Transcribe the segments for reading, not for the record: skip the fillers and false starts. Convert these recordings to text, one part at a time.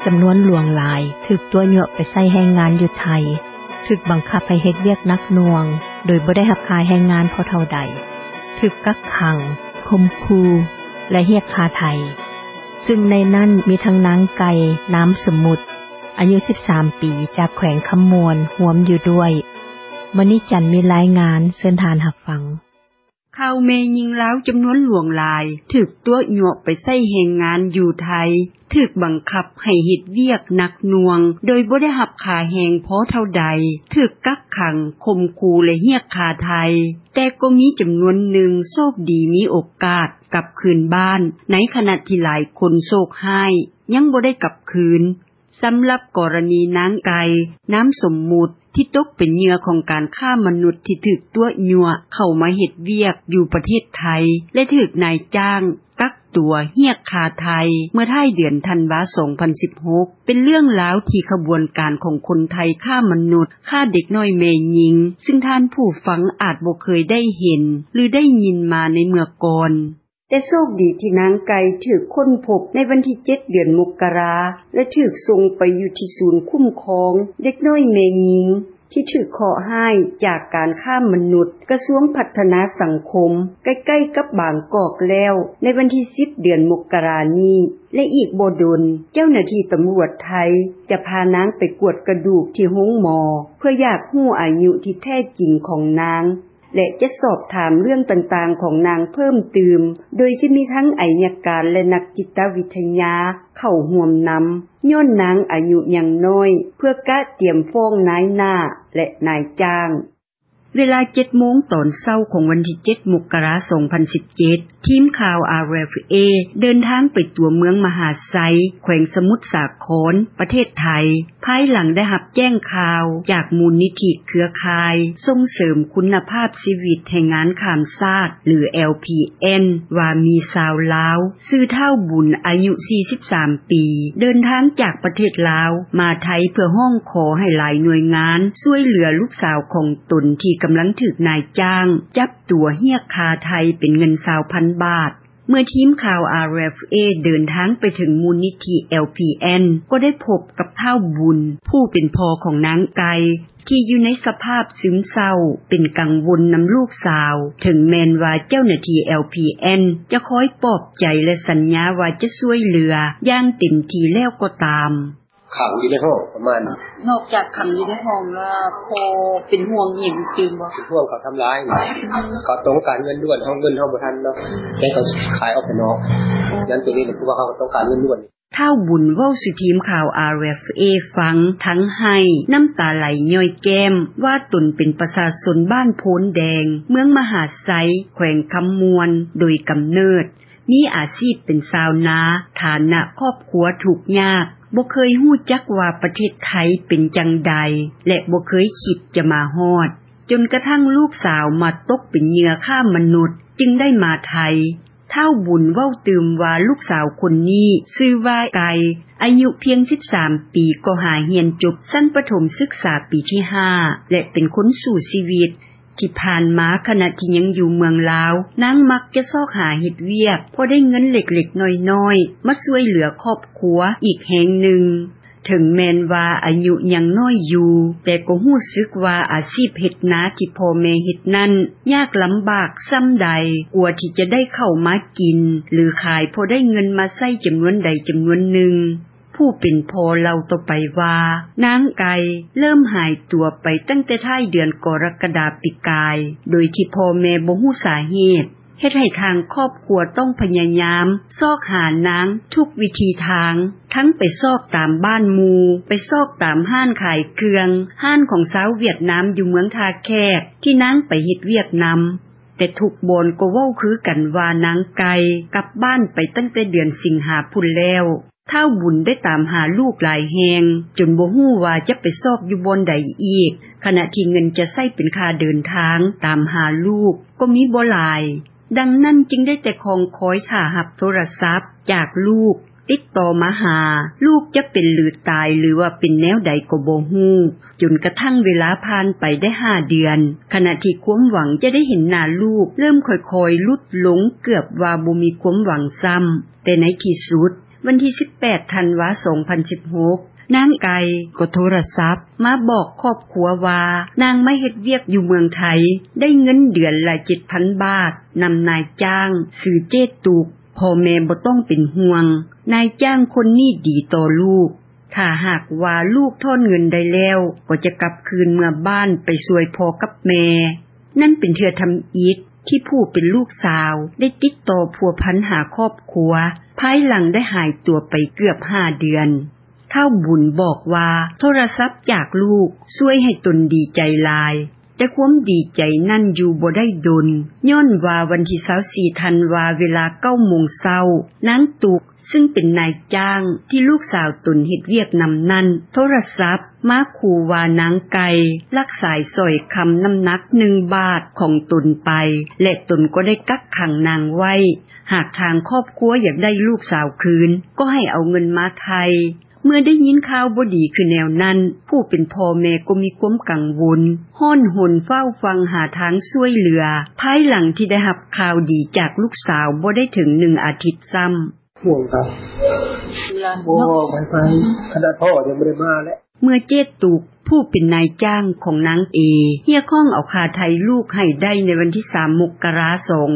จำนวนหลวงหลายถูกตัวเหยาะไปใช้แรงงานอยู่ไทยถูกบังคับให้เฮ็ดเวียกหนักหน่วงโดยบ่ได้รับค่าแรงงานพอเท่าใดถูกกักขังข่มขู่และเรียกค่าไทยซึ่งในนั้นมีทั้งนางไก่น้ำสมุทรอายุ13ปีจากแขวงคำมวลร่วมอยู่ด้วยมณีจันทร์มีรายงานเชิญทานรับฟังข่าวแม่หญิงลาวจำนวนหลวงหลายถูกตัวเหยาะไปใช้แรงงานอยู่ไทยถูกบังคับให้เฮ็ดเวียกหนักหน่วงโดยบ่ได้รับค่าแรงพอเท่าใดถูกกักขังข่มขู่และเรียกค่าไทยแต่ก็มีจำนวนหนึ่งโชคดีมีโอกาสกลับคืนบ้านในขณะที่หลายคนโศกร้ายยังบ่ได้กลับคืนสำหรับกรณีนางไก่น้ำสมมุติที่ตกเป็นเหยื่อของการฆ่ามนุษย์ที่ถูกตัวยั่วเข้ามาเฮ็ดเวียกอยู่ประเทศไทยและถูกนายจ้างกักตัวเรียกค่าไทยเมื่อท้ายเดือนธันวาคม2016เป็นเรื่องราวที่ขบวนการของคนไทยฆ่ามนุษย์ฆ่าเด็กน้อยแม่หญิงซึ่งท่านผู้ฟังอาจบ่เคยได้เห็นหรือได้ยินมาในเมื่อก่อนแต่โชคดีที่นางไก่ถูกค้นพบในวันที่7เดือนมกราและถูกส่งไปอยู่ที่ศูนย์คุ้มครองเด็กน้อยแม่หญิงที่ถูกเคราะห์ร้ายจากการฆ่ามนุษย์กระทรวงพัฒนาสังคมใกล้ๆกับบางกอกแล้วในวันที่10เดือนมกรานี้และอีกบ่ดนเจ้าหน้าที่ตำรวจไทยจะพานางไปกวดกระดูกที่โรงหมอเพื่ออยากรู้อายุที่แท้จริงของนางและจะสอบถามเรื่องต่างๆของนางเพิ่มเติมโดยที่มีทั้งอัยการและนักจิตวิทยาเข้าร่วมนำย้อนนางอายุยังน้อยเพื่อกะเตรียมฟ้องนายหน้าและนายจ้างเวลา 7 โมงตอนเช้าของวันที่7มกราคม2017ทีมข่าว RFA เดินทางไปตัวเมืองมหาไซแขวงสมุทรสาครประเทศไทยภายหลังได้รับแจ้งข่าวจากมูลนิธิเครือข่ายส่งเสริมคุณภาพชีวิตแห่งงานข้ามชาติหรือ LPN ว่ามีชาวลาวชื่อเท่าบุญอายุ43ปีเดินทางจากประเทศลาวมาไทยเพื่อห้องขอให้หลายหน่วยงานช่วยเหลือลูกสาวของตนที่กำลังถูกนายจ้างจับตัวเรียกค่าไทยเป็นเงิน 20,000 บาทเมื่อทีมข่าว RFA เดินทางไปถึงมูลนิธิ LPN ก็ได้พบกับเท่าบุญผู้เป็นพ่อของนางไก่ที่อยู่ในสภาพซึมเศร้าเป็นกังวลนำลูกสาวถึงแม้นว่าเจ้าหน้าที่ LPN จะคอยปลอบใจและสัญญาว่าจะช่วยเหลืออย่างเต็มที่แล้วก็ตามขังอยู่ในห้องประมาณนอกจากขังอยู่ในห้องแล้วพอเป็นห่วงหินจริงบ่ห่วงเขาทำร้ายเขาต้องการเงินด่วนเฮาเงินเฮาบ่ทันเนาะแต่เขาขายออกไปนอกงั้นตัวนี้เนี่ยคือว่าเขาต้องการเงินด่วนเท่าบุญเว้าสู่ทีมข่าว RFA ฟังทั้งให้น้ำตาไหลย้อยแก้มว่าตนเป็นประชาชนบ้านโพนแดงเมืองมหาไซแขวงคำมวลโดยกำเนิดมีอาชีพเป็นชาวนาฐานะครอบครัวทุกข์ยากบ่เคยฮู้จักว่าประเทศไทยเป็นจังใดและบ่เคยคิดจะมาฮอดจนกระทั่งลูกสาวมาตกเป็นเหยื่อฆ่ามนุษย์จึงได้มาไทยเท่าบุญเว้าตืมว่าลูกสาวคนนี้ชื่อว่าไก่อายุเพียง13ปีก็หาเรียนจบชั้นประถมศึกษาปีที่5และเป็นคนสู่ชีวิตที่ผ่านมาขณะที่ยังอยู่เมืองลาวนางมักจะซอกหาเฮ็ดเวียกพอได้เงินเล็กๆน้อยๆมาช่วยเหลือครอบครัวอีกแห่งหนึ่งถึงแม้นว่าอายุยังน้อยอยู่แต่ก็รู้สึกว่าอาชีพเฮ็ดนาที่พ่อแม่เฮ็ดนั้นยากลำบากส่ำใดกว่าที่จะได้เข้ามากินหรือขายพอได้เงินมาใช้จำนวนใดจำนวนหนึ่งผู้เป็นพ่อเล่าต่อไปว่านางไก่เริ่มหายตัวไปตั้งแต่ท้ายเดือนกรกฎาคมปีกายโดยที่พ่อแม่บ่ฮู้สาเหตุเฮ็ดให้ทางครอบครัวต้องพยายามซอกหานางทุกวิธีทางทั้งไปซอกตามบ้านหมู่ไปซอกตามห้านขายเครื่องห้านของสาวเวียดนามอยู่เมืองท่าแขกที่นางไปเฮ็ดเวียกนำแต่ทุกบนก็เว้าคือกันว่านางไก่กลับบ้านไปตั้งแต่เดือนสิงหาคมแล้วเท่าบุญได้ตามหาลูกหลายแหงจนบ่ฮู้ว่าจะไปซอกอยู่บนใดอีกขณะที่เงินจะใช้เป็นค่าเดินทางตามหาลูกก็มีบ่หลายดังนั้นจึงได้แต่คอยท่ารับโทรศัพท์จากลูกติดต่อมาหาลูกจะเป็นหรือตายหรือว่าเป็นแนวใดก็บ่ฮู้จนกระทั่งเวลาผ่านไปได้5เดือนขณะที่ความหวังจะได้เห็นหน้าลูกเริ่มค่อยๆลุดหลงเกือบว่าบ่มีความหวังซ้ำแต่ในที่สุดวันที่18ธันวาคม2016นางไก่ก็โทรศัพท์มาบอกครอบครัวว่านางมาเฮ็ดเวียกอยู่เมืองไทยได้เงินเดือนละ 7,000 บาทนำนายจ้างชื่อเจตุกพ่อแม่บ่ต้องเป็นห่วงนายจ้างคนนี้ดีต่อลูกถ้าหากว่าลูกทอนเงินได้แล้วก็จะกลับคืนเมื่อบ้านไปช่วยพ่อกับแม่นั่นเป็นเทื่อทำอิฐที่ผู้เป็นลูกสาวได้ติดต่อพัวพันหาครอบครัวภายหลังได้หายตัวไปเกือบ5 เดือนเฒ่าบุญบอกว่าโทรศัพท์จากลูกช่วยให้ตนดีใจหลายแต่ความดีใจนั่นอยู่บ่ได้ดนย้อนว่าวันที่24ธันวาเวลา 9:00 น.นางตุกซึ่งเป็นนายจ้างที่ลูกสาวตนเฮ็ดเวียกนำนั่นโทรศัพท์มาขู่ว่านางไก่ลักสายสร้อยคำน้ำหนัก1 บาทของตนไปและตนก็ได้กักขังนางไว้หากทางครอบครัวอยากได้ลูกสาวคืนก็ให้เอาเงินมาไทยเมื่อได้ยินข่าวบ่ดีคือแนวนั้นผู้เป็นพ่อแม่ก็มีความกังวลฮ้อนหนเฝ้าฟังหาทางช่วยเหลือภายหลังที่ได้รับข่าวดีจากลูกสาวบ่ได้ถึง1 อาทิตย์ซ้ำห่วงครับโอ้ไปขนาดพ่อยังไม่ได้มาแล้วเมื่อเจตุกผู้เป็นนายจ้างของนางเอเฮียข้องเอาค่าไทยลูกให้ได้ในวันที่3 มกราคม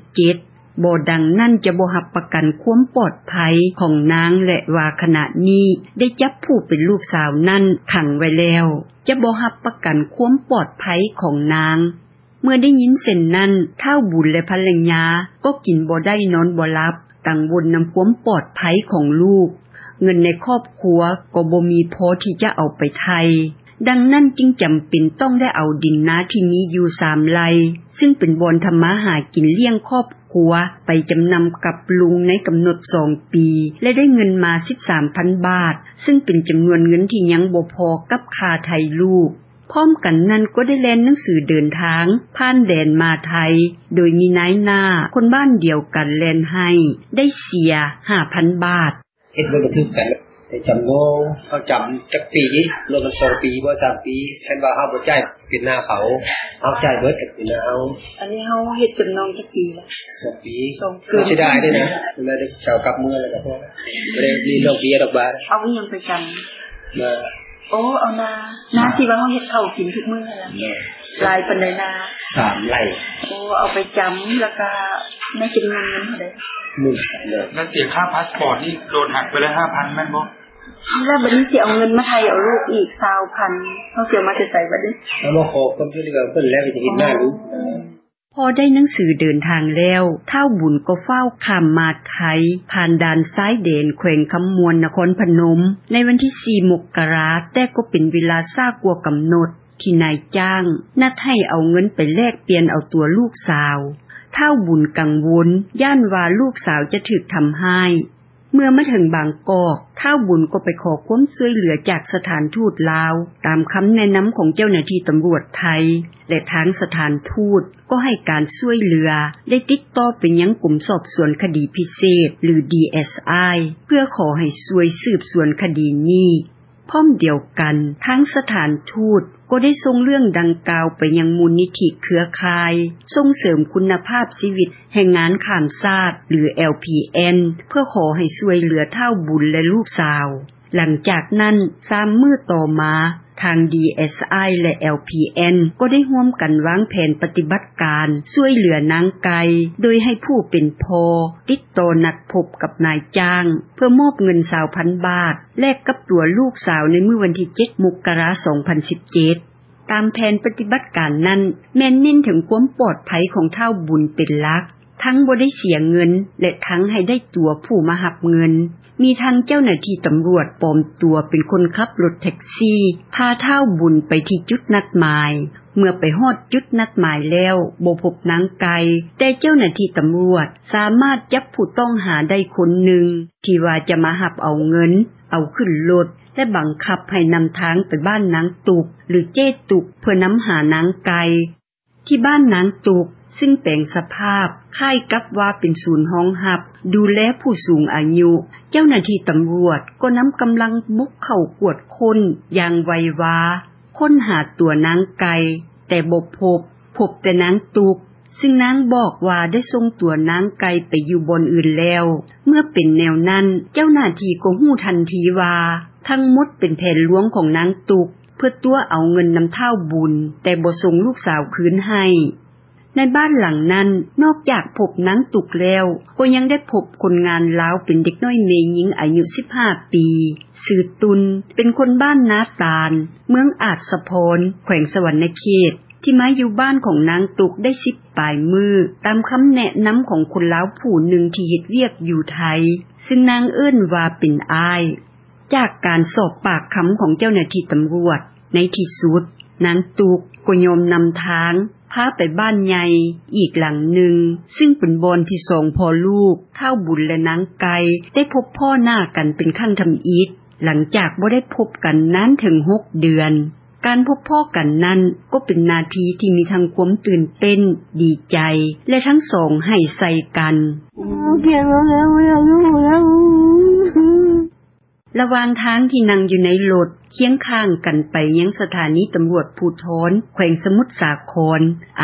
2017บ่ดังนั่นจะบ่รับประกันความปลอดภัยของนางและว่าขณะนี้ได้จับผู้เป็นลูกสาวนั่นขังไว้แล้วจะบ่รับประกันความปลอดภัยของนางเมื่อได้ยินเส้นนั้นเฒ่าบุญและภรรยาก็กินบ่ได้นอนบ่หลับกังวลนำความปลอดภัยของลูกเงินในครอบครัวก็บ่มีพอที่จะเอาไปไทยดังนั้นจึงจำเป็นต้องได้เอาดินนาที่มีอยู่3 ไร่ซึ่งเป็นบ่อนทำมาหากินเลี้ยงครอบครัวไปจำนำกับลุงในกำหนด2 ปีและได้เงินมา 13,000 บาทซึ่งเป็นจำนวนเงินที่ยังบ่พอกับค่าไทยลูกพร้อมกันนั้นก็ได้แล่นหนังสือเดินทางผ่านแดนมาไทยโดยมีนายหน้าคนบ้านเดียวกันแล่นให้ได้เสีย 5,000 บาทเฮ็ดบ่บันทึกกันแต่จำโนเขาจำจักปีรวมมัน2 ปีบ่3 ปีคันว่าเฮาบ่จ่ายเป็นหน้าเขาเอาจ่ายเบิดเป็นหน้าเอาอันนี้เฮาเฮ็ดจำนองจักปีละ 2 ปีเสียดายด้วยนะแล้วได้เจ้ากลับเมืองแล้วก็พอบ่ได้มีดอกเบี้ยดอกบาทเอาอีหยังไปกันมาโอ้เอานาที่ว่าเฮาเฮ็ดข้าวกินทุกมื้อนั่นล่ะหลายปานใดนา 3 ไร่โอ้เอาไปจำแล้วก็ในจำนวนเงินเท่าใดแล้วเสียค่าพาสปอร์ตนี่โดนหักไปแล้ว 5,000 แม่นบ่แล้วบัดนี้สิเอาเงินมาไทยเอาลูกอีก 20,000 เฮาสิเอามาใส่บัดนี้เอามาขอคนที่เหลือเพิ่นแล้วจะเห็นหน้าลูกพอได้หนังสือเดินทางแล้วเฒ่าบุญก็เฝ้าข้ามมาไทยผ่านด่านซ้ายแดนแขวงคำมวนนครพนมในวันที่4 มกราคมแต่ก็เป็นเวลาช้ากว่ากำหนดที่นายจ้างนัดให้เอาเงินไปแลกเปลี่ยนเอาตัวลูกสาวเฒ่าบุญกังวลย่านว่าลูกสาวจะถูกทำให้เมื่อมาถึงบางกอกเฒ่าบุญก็ไปขอความช่วยเหลือจากสถานทูตลาวตามคำแนะนำของเจ้าหน้าที่ตำรวจไทยและทางสถานทูตก็ให้การช่วยเหลือได้ติดต่อไปยังกลุ่มสอบสวนคดีพิเศษหรือ DSI เพื่อขอให้ช่วยสืบสวนคดีนี้พร้อมเดียวกันทั้งสถานทูตก็ได้ส่งเรื่องดังกล่าวไปยังมูลนิธิเครือข่ายส่งเสริมคุณภาพชีวิตแห่งงานข้ามชาติหรือ LPN เพื่อขอให้ช่วยเหลือเฒ่าบุญและลูกสาวหลังจากนั้น3 มื้อต่อมาทาง DSI และ LPN ก็ได้ร่วมกันวางแผนปฏิบัติการช่วยเหลือนางไก่โดยให้ผู้เป็นพ่อติดต่อนัดพบกับนายจ้างเพื่อมอบเงิน 20,000 บาทแลกกับตัวลูกสาวในมื้อวันที่7 มกราคม 2017ตามแผนปฏิบัติการนั้นแม่นเน้นถึงความปลอดภัยของเฒ่าบุญเป็นหลักทั้งบ่ได้เสียเงินและทั้งให้ได้ตัวผู้มารับเงินมีทางเจ้าหน้าที่ตำรวจปลอมตัวเป็นคนขับรถแท็กซี่พาเฒ่าบุญไปที่จุดนัดหมายเมื่อไปฮอดจุดนัดหมายแล้วบ่พบนางไก่แต่เจ้าหน้าที่ตำรวจสามารถจับผู้ต้องหาได้คนหนึ่งที่ว่าจะมารับเอาเงินเอาขึ้นรถและบังคับให้นำทางไปบ้านนางตุกหรือเจ้ตุกเพื่อนำหานางไก่ที่บ้านนางตุกซึ่งแปลงสภาพคล้ายกับว่าเป็นศูนย์ห้องหับดูแลผู้สูงอายุเจ้าหน้าที่ตำรวจก็นำกำลังบุกเข้ากวดค้นอย่างไววาค้นหาตัวนางไก่แต่บ่พบแต่นางตุกซึ่งนางบอกว่าได้ส่งตัวนางไก่ไปอยู่บนอื่นแล้วเมื่อเป็นแนวนั้นเจ้าหน้าที่ก็ฮู้ทันทีว่าทั้งหมดเป็นแผนลวงของนางตุกเพื่อตัวเอาเงินนำเท่าบุญแต่บ่ส่งลูกสาวคืนให้ในบ้านหลังนั้นนอกจากพบนางตุกแล้วก็ยังได้พบคนงานลาวเป็นเด็กน้อยเมหญิงอายุ15ปีชื่อตุนเป็นคนบ้านนาตาลเมืองอาจสะพรแขวงสวรรณเขตที่มาอยู่บ้านของนางตุกได้10ปลายมือตามคำแนะนำของคนลาวผู้หนึ่งที่เฮ็ดเวียกอยู่ไทยซึ่งนางเอิ้นว่าเป็นอ้ายจากการสอบปากคำของเจ้าหน้าที่ตำรวจในที่สุดนางตุกก็ยอมนำทางพาไปบ้านใหญ่อีกหลังหนึ่งซึ่งเป็นบอนที่สองพ่อลูกเท่าบุญและนางไก่ได้พบพ่อหน้ากันเป็นครั้งทำอิฐหลังจากบ่ได้พบกันนานถึง6เดือนการพบพ่อกันนั้นก็เป็นนาทีที่มีทั้งความตื่นเต้นดีใจและทั้งสองให้ใส่กันระหว่างทางที่นั่งอยู่ในรถเคียงข้างกันไปยังสถานีตำรวจภูธรแขวงสมุทรสาคร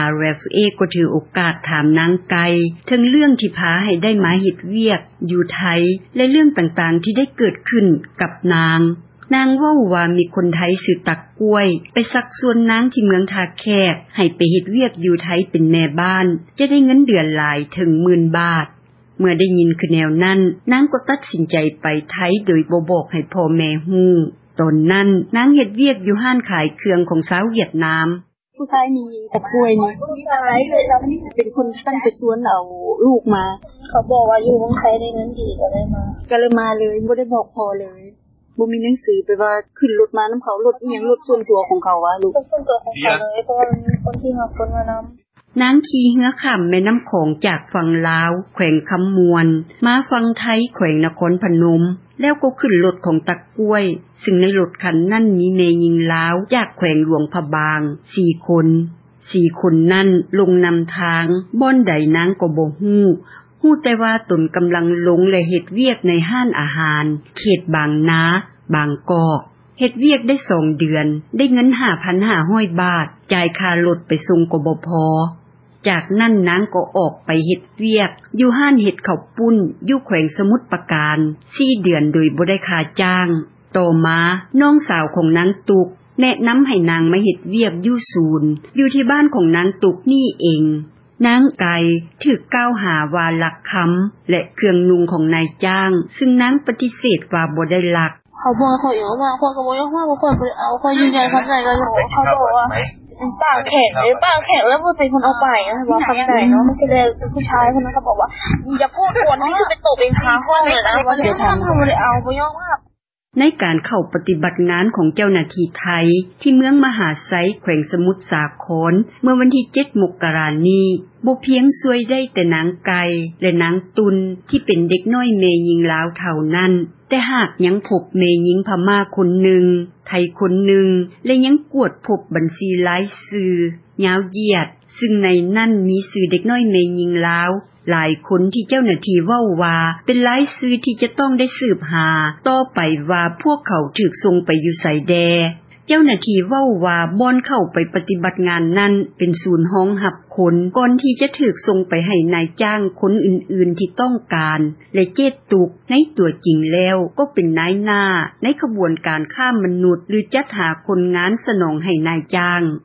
RFA ก็ถือโอกาสถามนางไก่ถึงเรื่องที่พาให้ได้มาเฮ็ดเวียกอยู่ไทยและเรื่องต่างๆที่ได้เกิดขึ้นกับนางเว้าว่ามีคนไทยชื่อตักกล้วยไปซักส่วนนางที่เมืองทาแขกให้ไปเฮ็ดเวียกอยู่ไทยเป็นแม่บ้านจะได้เงินเดือนหลายถึง 10,000 บาทเมื่อได้ยินคือแนวนั้นนางก็ตัดสินใจไปไทยโดยบ่บอกให้พ่อแม่ฮู้ตอนนั้นนางเฮ็ดเวียกอยู่ห้านขายเครื่องของสาวเวียดนามผู้ชายมีตักกล้วยนี่ผู้ชายเป็นคนตั้งไปสวนเอาลูกมาเขาบอกว่าอยู่เมืองไทยได้เงินดีก็เลยมาเลยบ่ได้บอกพ่อเลยบ่มีหนังสือไปว่าขึ้นรถมานำเขารถอีหยังรถส่วนตัวของเขาว่าลูกส่วนตัวของเขาเลยเพราะว่ามีคนที่รับคนมานำนางขี่เรือข้ามแม่น้ำของจากฝั่งลาวแขวงคำมวนมาฝั่งไทยแขวงนครพนมแล้วก็ขึ้นรถของตักกล้วยซึ่งในรถคันนั้นมีแม่หญิงลาวจากแขวงหลวงพะบาง4คนนั้นลงนำทางบ่อนใดนางก็บ่ฮู้แต่ว่าตนกำลังลงและเฮ็ดเวียกในห้านอาหารเขตบางนาบางกอกเฮ็ดเวียกได้2เดือนได้เงิน 5,500 บาทจ่ายค่ารถไปส่งก็บ่พอจากนั้นนางก็ออกไปเฮ็ดเวียกอยู่ห้านเฮ็ดข้าวปุ้นอยู่แขวงสมุทรปราการ4เดือนโดยบ่ได้ค่าจ้างต่อมาน้องสาวของนางตุกแนะนำให้นางมาเฮ็ดเวียกอยู่ศูนย์อยู่ที่บ้านของนางตุกนี่เองนางไก่ถูกกล่าวหาว่าลักคำและเครื่องนุ่งของนายจ้างซึ่งนางปฏิเสธว่าบ่ได้ลักเขาบอกเขาอยู่ว่าคนก็บ่ยอมว่าคนบ่เอาคนยืนยันคำใดก็เขาบอกว่าป้าแขกแล้วบ่เป็นคนเอาไปนะว่าคำใดเนาะไม่ใช่แล้วผู้ชายคนนั้นเขาบอกว่าอย่าพูดก่อนนี่คือไปตบเองคาห้องเลยนะว่าเดี๋ยวทำบ่ได้เอาบ่ยอมว่าในการเข้าปฏิบัติงานของเจ้าหน้าที่ไทยที่เมืองมหาไซแขวงสมุทรสาครเมื่อวันที่7 มกราคมนี้บ่เพียงช่วยได้แต่นางไก่และนางตุนที่เป็นเด็กน้อยแม่หญิงลาวเท่านั้นแต่หากยังพบแม่หญิงพม่าคนหนึ่งไทยคนหนึ่งและยังกวดพบบัญชีรายชื่อยาวเหยียดซึ่งในนั้นมีชื่อเด็กน้อยแม่หญิงลาวหลายคนที่เจ้าหน้าที่เว้าว่าเป็นรายชื่อที่จะต้องได้สืบหาต่อไปว่าพวกเขาถูกส่งไปอยู่ไสแดเจ้าหน้าที่เว้าว่าบ่อนเข้าไปปฏิบัติงานนั้นเป็นศูนย์ห้องหับคนก่อนที่จะถูกส่งไปให้นายจ้างคนอื่นๆที่ต้องการและเจตตุกในตัวจริงแล้วก็เป็นนายหน้าในขบวนการค้ามนุษย์หรือจัดหาคนงานสนองให้นายจ้าง